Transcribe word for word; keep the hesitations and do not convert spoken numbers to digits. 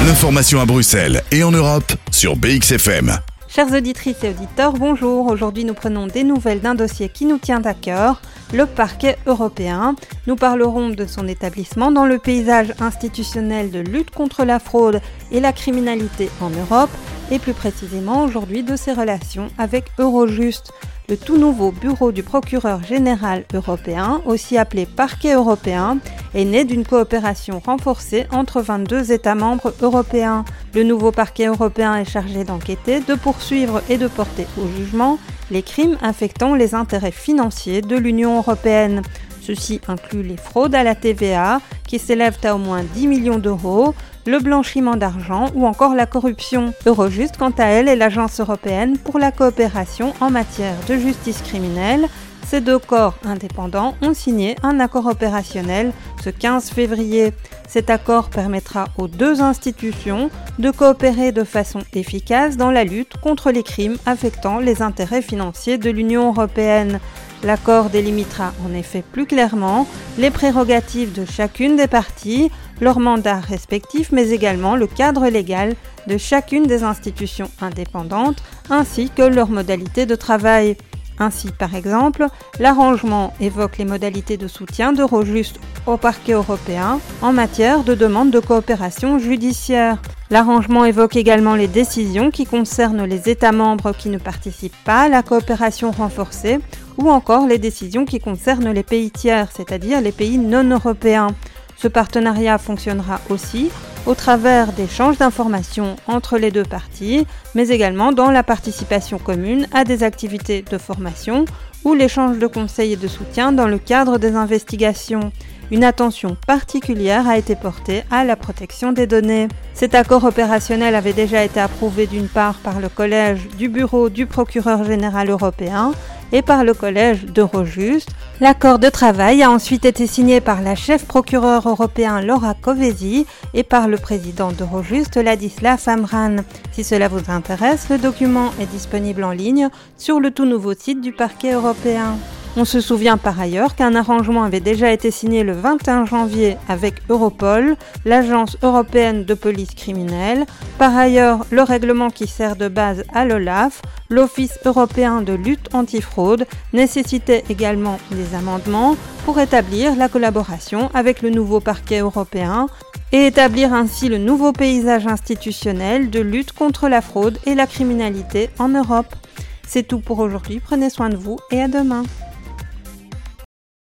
L'information à Bruxelles et en Europe sur B X F M. Chères auditrices et auditeurs, bonjour. Aujourd'hui, nous prenons des nouvelles d'un dossier qui nous tient à cœur, le parquet européen. Nous parlerons de son établissement dans le paysage institutionnel de lutte contre la fraude et la criminalité en Europe, et plus précisément aujourd'hui de ses relations avec Eurojust, le tout nouveau bureau du procureur général européen, aussi appelé parquet européen, est né d'une coopération renforcée entre vingt-deux États membres européens. Le nouveau parquet européen est chargé d'enquêter, de poursuivre et de porter au jugement les crimes affectant les intérêts financiers de l'Union européenne. Ceci inclut les fraudes à la T V A, qui s'élèvent à au moins dix millions d'euros, le blanchiment d'argent ou encore la corruption. Eurojust, quant à elle, est l'agence européenne pour la coopération en matière de justice criminelle. Ces deux corps indépendants ont signé un accord opérationnel ce quinze février. Cet accord permettra aux deux institutions de coopérer de façon efficace dans la lutte contre les crimes affectant les intérêts financiers de l'Union européenne. L'accord délimitera en effet plus clairement les prérogatives de chacune des parties, leurs mandats respectifs, mais également le cadre légal de chacune des institutions indépendantes, ainsi que leurs modalités de travail. Ainsi, par exemple, l'arrangement évoque les modalités de soutien d'Eurojust au parquet européen en matière de demande de coopération judiciaire. L'arrangement évoque également les décisions qui concernent les États membres qui ne participent pas à la coopération renforcée ou encore les décisions qui concernent les pays tiers, c'est-à-dire les pays non européens. Ce partenariat fonctionnera aussi au travers d'échanges d'informations entre les deux parties, mais également dans la participation commune à des activités de formation ou l'échange de conseils et de soutien dans le cadre des investigations. Une attention particulière a été portée à la protection des données. Cet accord opérationnel avait déjà été approuvé d'une part par le collège du bureau du procureur général européen et par le collège d'Eurojust. L'accord de travail a ensuite été signé par la chef procureur européen Laura Kövesi et par le président d'Eurojust Ladislav Amran. Si cela vous intéresse, le document est disponible en ligne sur le tout nouveau site du parquet européen. On se souvient par ailleurs qu'un arrangement avait déjà été signé le vingt et un janvier avec Europol, l'agence européenne de police criminelle. Par ailleurs, le règlement qui sert de base à l'OLAF, l'Office européen de lutte antifraude, nécessitait également des amendements pour établir la collaboration avec le nouveau parquet européen et établir ainsi le nouveau paysage institutionnel de lutte contre la fraude et la criminalité en Europe. C'est tout pour aujourd'hui, prenez soin de vous et à demain.